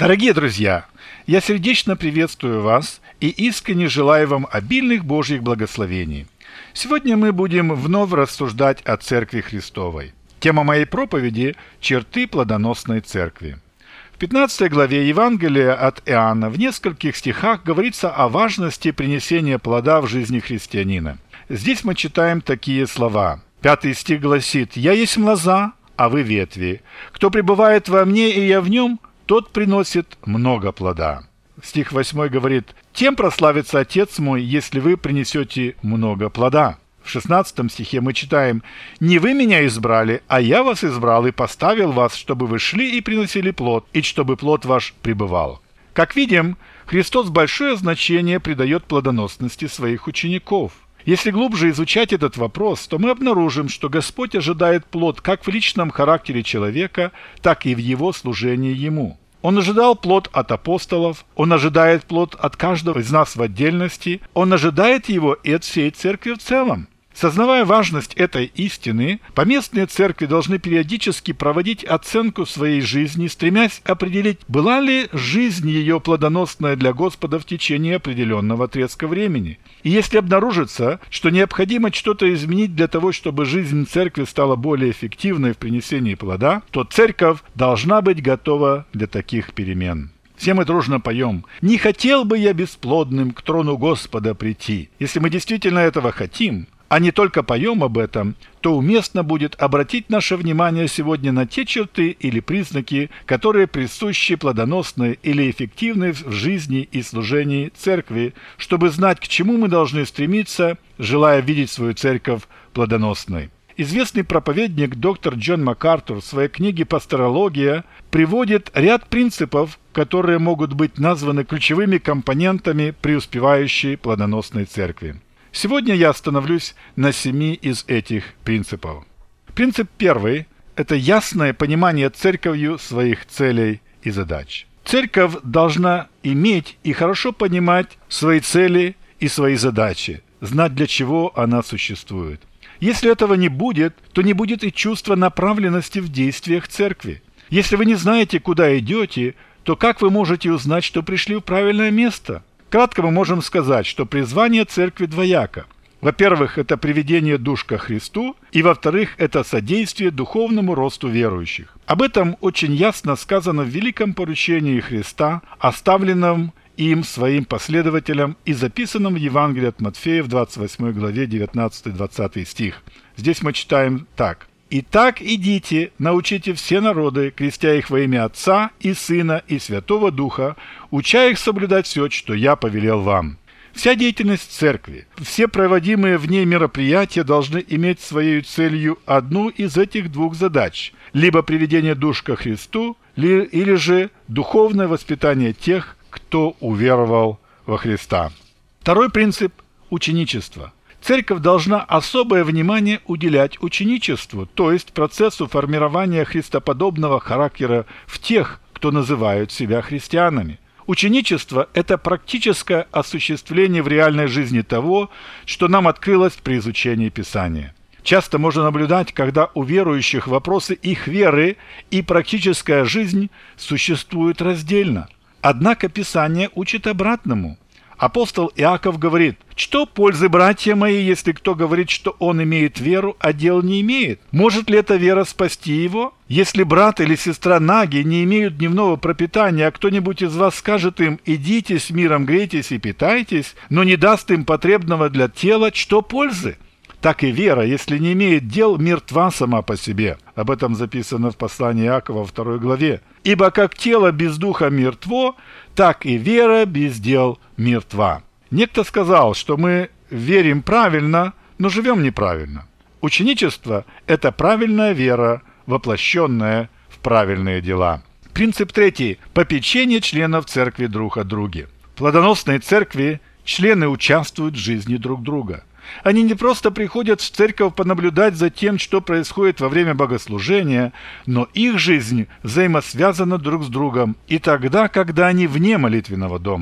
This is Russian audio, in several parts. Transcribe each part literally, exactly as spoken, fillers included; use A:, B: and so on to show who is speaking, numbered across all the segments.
A: Дорогие друзья, я сердечно приветствую вас и искренне желаю вам обильных Божьих благословений. Сегодня мы будем вновь рассуждать о Церкви Христовой. Тема моей проповеди – черты плодоносной Церкви. В пятнадцатой главе Евангелия от Иоанна в нескольких стихах говорится о важности принесения плода в жизни христианина. Здесь мы читаем такие слова. Пятый стих гласит: «Я есть лоза, а вы ветви. Кто пребывает во мне, и я в нем, тот приносит много плода». Стих восьмой говорит: «Тем прославится Отец мой, если вы принесете много плода». В шестнадцатом стихе мы читаем: «Не вы меня избрали, а я вас избрал и поставил вас, чтобы вы шли и приносили плод, и чтобы плод ваш пребывал». Как видим, Христос большое значение придает плодоносности своих учеников. Если глубже изучать этот вопрос, то мы обнаружим, что Господь ожидает плод как в личном характере человека, так и в его служении Ему. Он ожидал плод от апостолов, Он ожидает плод от каждого из нас в отдельности, Он ожидает его и от всей церкви в целом. Сознавая важность этой истины, поместные церкви должны периодически проводить оценку своей жизни, стремясь определить, была ли жизнь ее плодоносная для Господа в течение определенного отрезка времени. И если обнаружится, что необходимо что-то изменить для того, чтобы жизнь церкви стала более эффективной в принесении плода, то церковь должна быть готова для таких перемен. Все мы дружно поем: «Не хотел бы я бесплодным к трону Господа прийти». Если мы действительно этого хотим, а не только поем об этом, то уместно будет обратить наше внимание сегодня на те черты или признаки, которые присущи плодоносной или эффективной в жизни и служении церкви, чтобы знать, к чему мы должны стремиться, желая видеть свою церковь плодоносной. Известный проповедник доктор Джон МакАртур в своей книге «Пасторология» приводит ряд принципов, которые могут быть названы ключевыми компонентами преуспевающей плодоносной церкви. Сегодня я остановлюсь на семи из этих принципов. Принцип первый – это ясное понимание церковью своих целей и задач. Церковь должна иметь и хорошо понимать свои цели и свои задачи, знать, для чего она существует. Если этого не будет, то не будет и чувства направленности в действиях церкви. Если вы не знаете, куда идете, то как вы можете узнать, что пришли в правильное место? Кратко мы можем сказать, что призвание церкви двояко. Во-первых, это приведение душ ко Христу, и во-вторых, это содействие духовному росту верующих. Об этом очень ясно сказано в великом поручении Христа, оставленном им своим последователям и записанном в Евангелии от Матфея в двадцать восьмой главе девятнадцатый-двадцатый стих. Здесь мы читаем так: «Итак идите, научите все народы, крестя их во имя Отца и Сына и Святого Духа, уча их соблюдать все, что я повелел вам». Вся деятельность церкви, все проводимые в ней мероприятия должны иметь своей целью одну из этих двух задач: либо приведение душ ко Христу, или же духовное воспитание тех, кто уверовал во Христа. Второй принцип – ученичество. Церковь должна особое внимание уделять ученичеству, то есть процессу формирования христоподобного характера в тех, кто называют себя христианами. Ученичество – это практическое осуществление в реальной жизни того, что нам открылось при изучении Писания. Часто можно наблюдать, когда у верующих вопросы их веры и практическая жизнь существуют раздельно. Однако Писание учит обратному. Апостол Иаков говорит: «Что пользы, братья мои, если кто говорит, что он имеет веру, а дел не имеет? Может ли эта вера спасти его? Если брат или сестра наги не имеют дневного пропитания, а кто-нибудь из вас скажет им: идите с миром, грейтесь и питайтесь, но не даст им потребного для тела, что пользы? Так и вера, если не имеет дел, мертва сама по себе». Об этом записано в послании Иакова во второй главе. «Ибо как тело без духа мертво, так и вера без дел мертва». Некто сказал, что мы верим правильно, но живем неправильно. Ученичество – это правильная вера, воплощенная в правильные дела. Принцип третий – попечение членов церкви друг о друге. В плодоносной церкви члены участвуют в жизни друг друга. Они не просто приходят в церковь понаблюдать за тем, что происходит во время богослужения, но их жизнь взаимосвязана друг с другом и тогда, когда они вне молитвенного дома.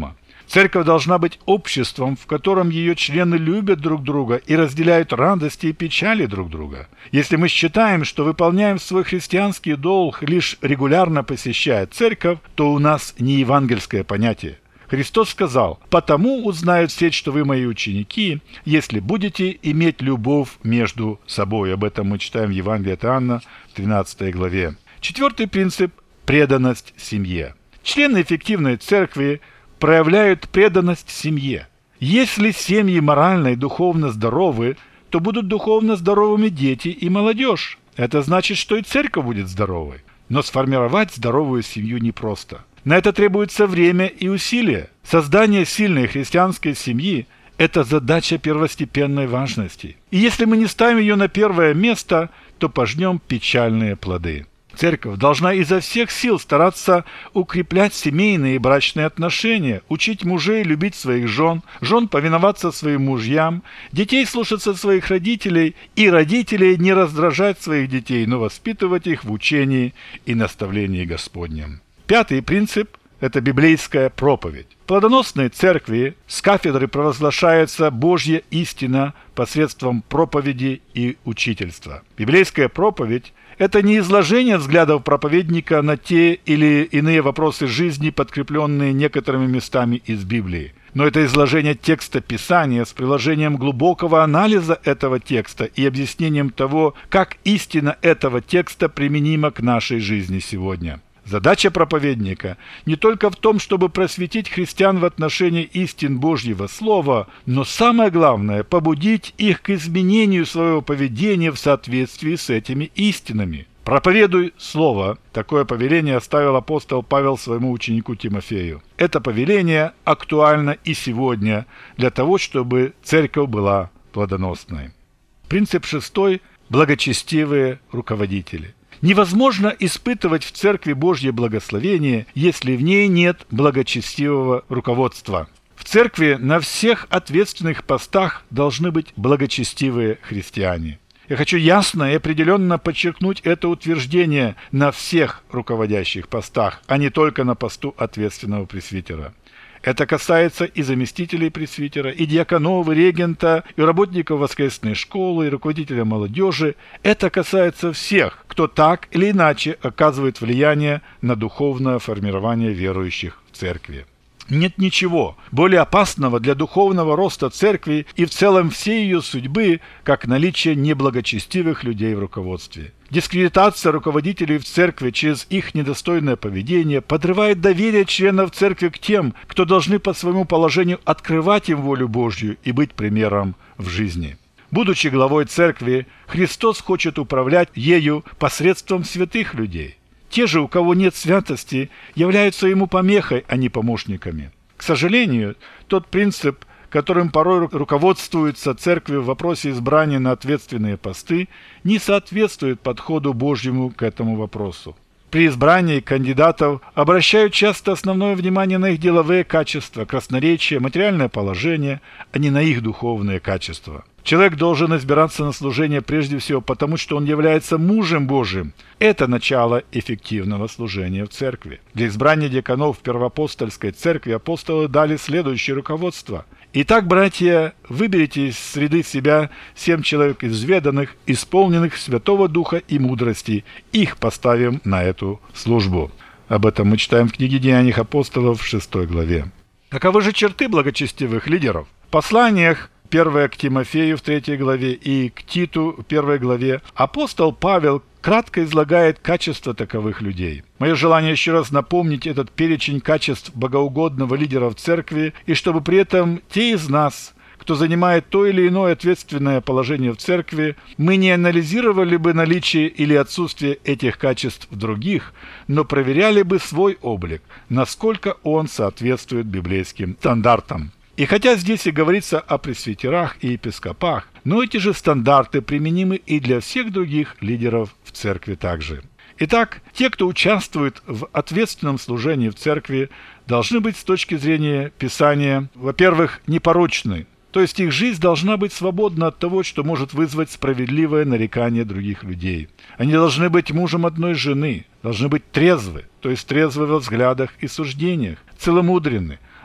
A: Церковь должна быть обществом, в котором ее члены любят друг друга и разделяют радости и печали друг друга. Если мы считаем, что выполняем свой христианский долг, лишь регулярно посещая церковь, то у нас не евангельское понятие. Христос сказал: «Потому узнают все, что вы мои ученики, если будете иметь любовь между собой». Об этом мы читаем в Евангелии от Иоанна, в тринадцатой главе. Четвертый принцип – преданность семье. Члены эффективной церкви проявляют преданность семье. Если семьи морально и духовно здоровы, то будут духовно здоровыми дети и молодежь. Это значит, что и церковь будет здоровой. Но сформировать здоровую семью непросто. На это требуется время и усилия. Создание сильной христианской семьи – это задача первостепенной важности. И если мы не ставим ее на первое место, то пожнем печальные плоды. Церковь должна изо всех сил стараться укреплять семейные и брачные отношения, учить мужей любить своих жен, жен повиноваться своим мужьям, детей слушаться своих родителей и родителей не раздражать своих детей, но воспитывать их в учении и наставлении Господнем. Пятый принцип – это библейская проповедь. В плодоносной церкви с кафедры провозглашается Божья истина посредством проповеди и учительства. Библейская проповедь – это не изложение взглядов проповедника на те или иные вопросы жизни, подкрепленные некоторыми местами из Библии. Но это изложение текста Писания с приложением глубокого анализа этого текста и объяснением того, как истина этого текста применима к нашей жизни сегодня. Задача проповедника не только в том, чтобы просветить христиан в отношении истин Божьего Слова, но самое главное – побудить их к изменению своего поведения в соответствии с этими истинами. «Проповедуй Слово» – такое повеление оставил апостол Павел своему ученику Тимофею. Это повеление актуально и сегодня для того, чтобы церковь была плодоносной. Принцип шестой – благочестивые руководители. Невозможно испытывать в Церкви Божье благословение, если в ней нет благочестивого руководства. В Церкви на всех ответственных постах должны быть благочестивые христиане. Я хочу ясно и определенно подчеркнуть это утверждение на всех руководящих постах, а не только на посту ответственного пресвитера. Это касается и заместителей пресвитера, и диаконов, и регента, и работников воскресной школы, и руководителя молодежи. Это касается всех, кто так или иначе оказывает влияние на духовное формирование верующих в церкви. Нет ничего более опасного для духовного роста церкви и в целом всей ее судьбы, как наличие неблагочестивых людей в руководстве. Дискредитация руководителей в церкви через их недостойное поведение подрывает доверие членов церкви к тем, кто должны по своему положению открывать им волю Божью и быть примером в жизни. Будучи главой церкви, Христос хочет управлять ею посредством святых людей. Те же, у кого нет святости, являются ему помехой, а не помощниками. К сожалению, тот принцип, которым порой руководствуется церковь в вопросе избрания на ответственные посты, не соответствует подходу Божьему к этому вопросу. При избрании кандидатов обращают часто основное внимание на их деловые качества, красноречие, материальное положение, а не на их духовные качества. Человек должен избираться на служение прежде всего потому, что он является мужем Божиим. Это начало эффективного служения в церкви. Для избрания диаконов в Первоапостольской церкви апостолы дали следующее руководство. «Итак, братья, выберите из среды себя семь человек изведанных, исполненных Святого Духа и мудрости. Их поставим на эту службу». Об этом мы читаем в книге «Деяний апостолов» в шестой главе. Каковы же черты благочестивых лидеров? В посланиях первое к Тимофею в третьей главе и к Титу в первой главе апостол Павел кратко излагает качества таковых людей. Мое желание еще раз напомнить этот перечень качеств богоугодного лидера в церкви, и чтобы при этом те из нас, кто занимает то или иное ответственное положение в церкви, мы не анализировали бы наличие или отсутствие этих качеств в других, но проверяли бы свой облик, насколько он соответствует библейским стандартам. И хотя здесь и говорится о пресвитерах и епископах, но эти же стандарты применимы и для всех других лидеров в церкви также. Итак, те, кто участвует в ответственном служении в церкви, должны быть с точки зрения Писания, во-первых, непорочны, то есть их жизнь должна быть свободна от того, что может вызвать справедливое нарекание других людей. Они должны быть мужем одной жены, должны быть трезвы, то есть трезвы во взглядах и суждениях, целомудренны,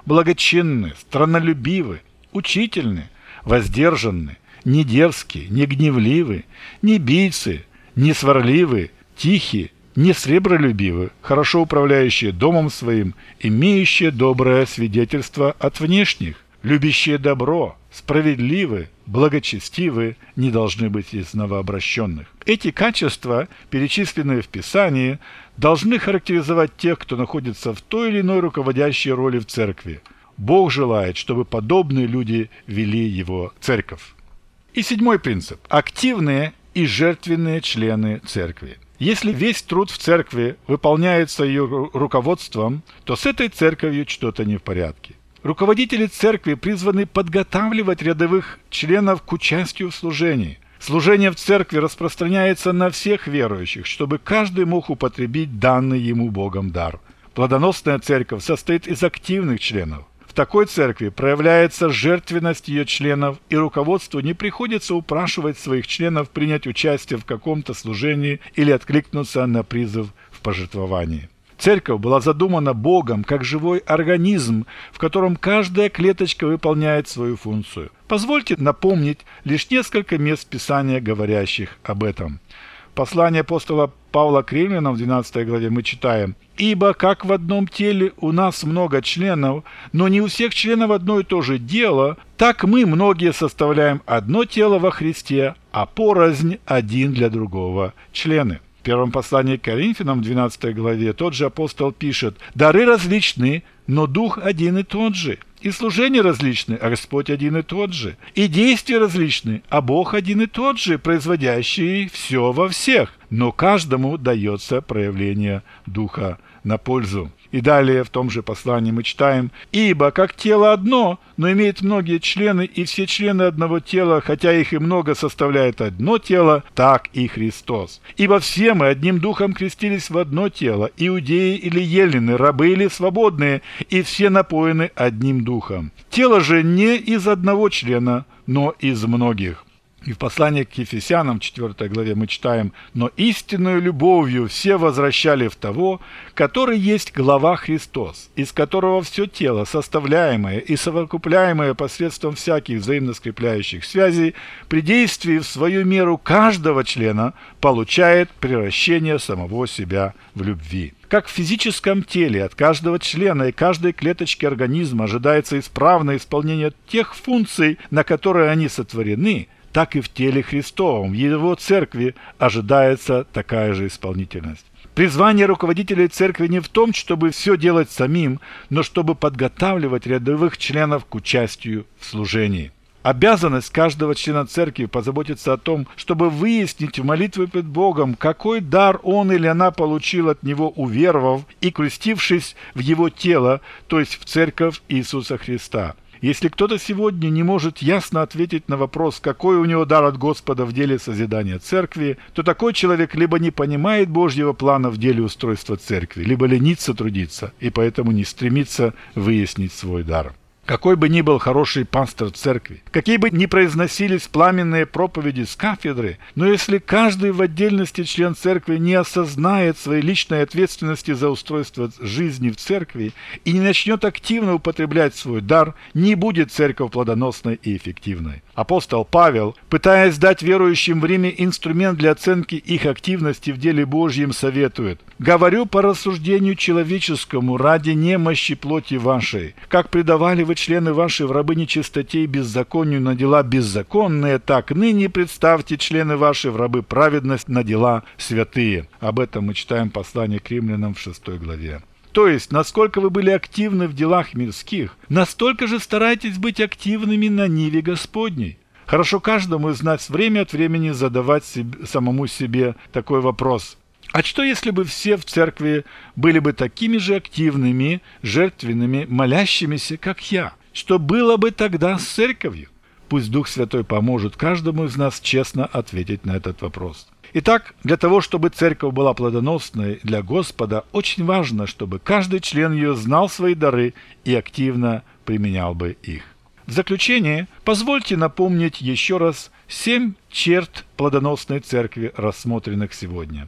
A: благочинны, страннолюбивы, учительны, воздержанны, не дерзки, не гневливы, не бийцы, не сварливы, тихи, не сребролюбивы, хорошо управляющие домом своим, имеющие доброе свидетельство от внешних, любящие добро, справедливы, благочестивы, не должны быть из новообращенных. Эти качества, перечисленные в Писании, должны характеризовать тех, кто находится в той или иной руководящей роли в церкви. Бог желает, чтобы подобные люди вели его церковь. И седьмой принцип – активные и жертвенные члены церкви. Если весь труд в церкви выполняется ее руководством, то с этой церковью что-то не в порядке. Руководители церкви призваны подготавливать рядовых членов к участию в служении. Служение в церкви распространяется на всех верующих, чтобы каждый мог употребить данный ему Богом дар. Плодоносная церковь состоит из активных членов. В такой церкви проявляется жертвенность ее членов, и руководству не приходится упрашивать своих членов принять участие в каком-то служении или откликнуться на призыв в пожертвовании. Церковь была задумана Богом как живой организм, в котором каждая клеточка выполняет свою функцию. Позвольте напомнить лишь несколько мест Писания, говорящих об этом. Послание апостола Павла к Римлянам в двенадцатой главе мы читаем: «Ибо как в одном теле у нас много членов, но не у всех членов одно и то же дело, так мы многие составляем одно тело во Христе, а порознь один для другого члены». В первом послании к Коринфянам в двенадцатой главе тот же апостол пишет: «Дары различны, но Дух один и тот же, и служения различны, а Господь один и тот же, и действия различны, а Бог один и тот же, производящий все во всех, но каждому дается проявление Духа на пользу». И далее в том же послании мы читаем: «Ибо как тело одно, но имеет многие члены, и все члены одного тела, хотя их и много, составляют одно тело, так и Христос. Ибо все мы одним духом крестились в одно тело, иудеи или еллины, рабы или свободные, и все напоены одним духом. Тело же не из одного члена, но из многих». И в послании к Ефесянам, в четвёртой главе, мы читаем: «Но истинную любовью все возвращали в того, который есть глава Христос, из которого все тело, составляемое и совокупляемое посредством всяких взаимно скрепляющих связей, при действии в свою меру каждого члена получает превращение самого себя в любви». Как в физическом теле от каждого члена и каждой клеточки организма ожидается исправное исполнение тех функций, на которые они сотворены, так и в теле Христовом, в Его церкви, ожидается такая же исполнительность. Призвание руководителей церкви не в том, чтобы все делать самим, но чтобы подготавливать рядовых членов к участию в служении. Обязанность каждого члена церкви позаботиться о том, чтобы выяснить в молитве пред Богом, какой дар он или она получил от Него, уверовав и крестившись в Его тело, то есть в церковь Иисуса Христа. Если кто-то сегодня не может ясно ответить на вопрос, какой у него дар от Господа в деле созидания церкви, то такой человек либо не понимает Божьего плана в деле устройства церкви, либо ленится трудиться и поэтому не стремится выяснить свой дар. Какой бы ни был хороший пастор церкви, какие бы ни произносились пламенные проповеди с кафедры, но если каждый в отдельности член церкви не осознает своей личной ответственности за устройство жизни в церкви и не начнет активно употреблять свой дар, не будет церковь плодоносной и эффективной. Апостол Павел, пытаясь дать верующим в Риме инструмент для оценки их активности в деле Божьем, советует: «Говорю по рассуждению человеческому ради немощи плоти вашей, как предавали вы члены ваши в рабы нечистоте и беззаконию на дела беззаконные, так ныне представьте члены ваши в рабы праведность на дела святые». Об этом мы читаем послание к Римлянам в шестой главе. То есть, насколько вы были активны в делах мирских, настолько же старайтесь быть активными на ниве Господней. Хорошо каждому из нас время от времени задавать себе, самому себе такой вопрос: а что, если бы все в церкви были бы такими же активными, жертвенными, молящимися, как я? Что было бы тогда с церковью? Пусть Дух Святой поможет каждому из нас честно ответить на этот вопрос. Итак, для того, чтобы церковь была плодоносной для Господа, очень важно, чтобы каждый член ее знал свои дары и активно применял бы их. В заключение, позвольте напомнить еще раз семь черт плодоносной церкви, рассмотренных сегодня.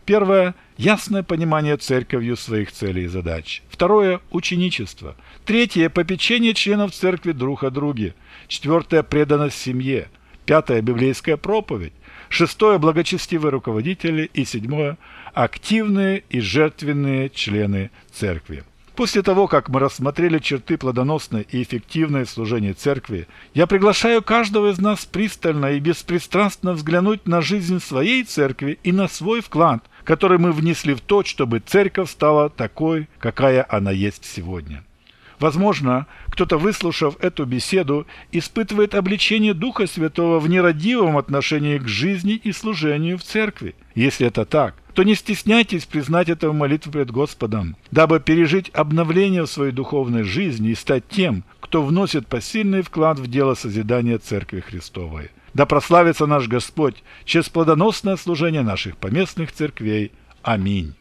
A: Первое – ясное понимание церковью своих целей и задач. Второе – ученичество. Третье – попечение членов церкви друг о друге. Четвертое – преданность семье. Пятое – библейская проповедь. Шестое – благочестивые руководители. И седьмое – активные и жертвенные члены церкви. После того, как мы рассмотрели черты плодоносной и эффективной служения церкви, я приглашаю каждого из нас пристально и беспристрастно взглянуть на жизнь своей церкви и на свой вклад, который мы внесли в то, чтобы церковь стала такой, какая она есть сегодня. Возможно, кто-то, выслушав эту беседу, испытывает обличение Духа Святого в нерадивом отношении к жизни и служению в церкви. Если это так, то не стесняйтесь признать это в молитве пред Господом, дабы пережить обновление в своей духовной жизни и стать тем, кто вносит посильный вклад в дело созидания Церкви Христовой. Да прославится наш Господь через плодоносное служение наших поместных церквей. Аминь.